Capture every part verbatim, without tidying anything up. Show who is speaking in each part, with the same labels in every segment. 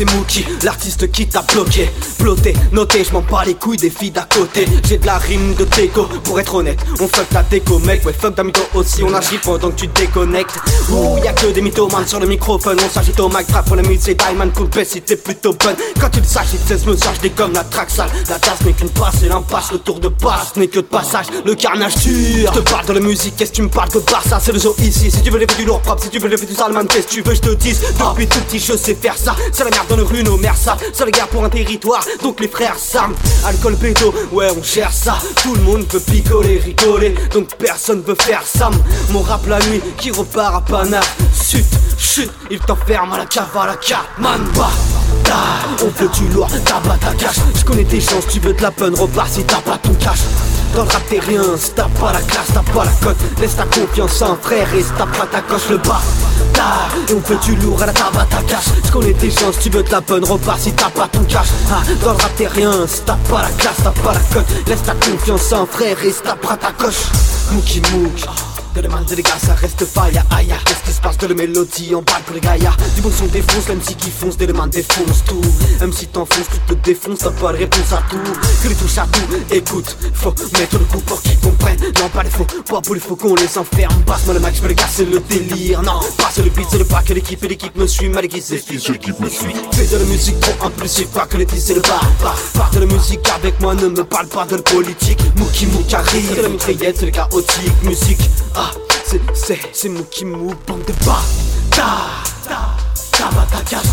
Speaker 1: c'est Mookie, l'artiste qui t'a bloqué. Ploté, noté, je m'en bats les couilles des filles d'à côté. J'ai de la rime de déco, pour être honnête. On fuck ta déco mec, ouais fuck ta mytho aussi. On agit pendant que tu te déconnectes. Ouh, y'a que des mythomanes sur le microphone. On s'agit au mic trap pour la musique. Diamond cool baisse si t'es plutôt bonne. Quand tu le saches, il te laisse me sage des comme la traque sale. La tasse n'est qu'une passe et l'impasse, le tour de passe n'est que de passage. Le carnage tue. Je te parle de la musique, qu'est-ce que tu me parles de Barça? C'est le zoo ici. Si tu veux lever du lourd propre, si tu veux lever du sale man, qu'est-ce que tu veux je te dise? Depuis tout petit je sais faire ça. C'est la merde dans le rue, nos mères ça. C'est la guerre pour un territoire, donc les frères s'arment. Alcool, pédo, ouais on gère ça. Tout le monde veut picoler, rigoler, donc personne veut faire ça. Mon rap la nuit qui repart à Panard. Chut, chut, il t'enferme à la cave à la carte. Man, bah, on veut du lourd, tabac ta cash. Je connais tes chances, tu veux de la peine, repars si t'as pas ton cash. Dans le rap t'es rien, si t'as pas la classe, t'as pas la cote. Laisse ta confiance en frère et si t'as pas ta coche le bas. Et on veut du lourd à la tabac ta cash. Je connais tes chances, tu veux de la bonne, repars si t'as pas ton cash. Ah, dans le rap t'es rien, si t'as pas la classe, t'as pas la cote. Laisse ta confiance en frère et si t'as pas ta coche. Mookie Mook. De les mains des gars, ça reste faille, aïe. Qu'est-ce qui se passe de la mélodie en balle pour les gaillards? Du bon son défonce, l'M C qui fonce, des mains défonce tout. M C t'enfonce, tu te défonces, t'as pas de réponse à tout. Que les touches à tout, écoute, faut mettre le coup pour qu'ils comprennent. Non, pas les faux, pas pour les faux qu'on les enferme. Passe-moi le max, je peux les casser le délire. Non, passe le beat, c'est le pas que l'équipe et l'équipe me suit, mal aiguisé. L'équipe me suit. Fais de la musique trop impulsif, pas que les dix c'est le bar. Part de la musique avec moi, ne me parle pas de la politique. Mookie Mook arrive, c'est la mitraillette, c'est le chaotique. Musique, ah, c'est, c'est, c'est Mookie Mook, bande de bas. Ta, ta, tabac ta casse.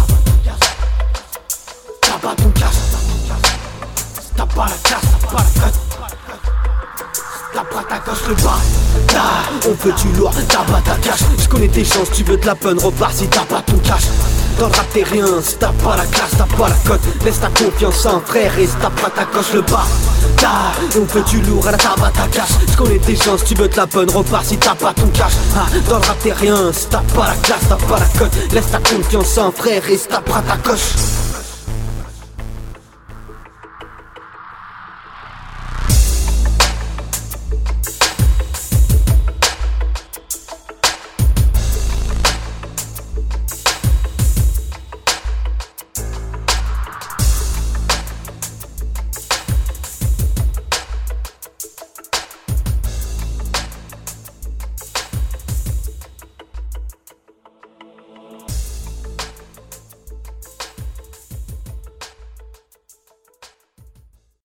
Speaker 1: Tabac ton casse. T'as pas la classe, t'as pas la cote. T'as pas ta coche le bas. Ta, on veut du lourd, tabac ta cash. Je connais tes chances, tu veux de la peine, repars si t'as pas ton cash. Dans le rap t'es rien, si t'as pas la classe, t'as pas la cote. Laisse ta confiance en frère et si t'as pas ta coche le bas. Ta, on veut du lourd à la tabac ta cash. Je connais tes chances, tu veux de la bonne, repars si t'as pas ton cash. Ah, dans le rap t'es rien, si t'as pas la classe, t'as pas la cote. Laisse ta confiance en frère et si t'as pas ta coche.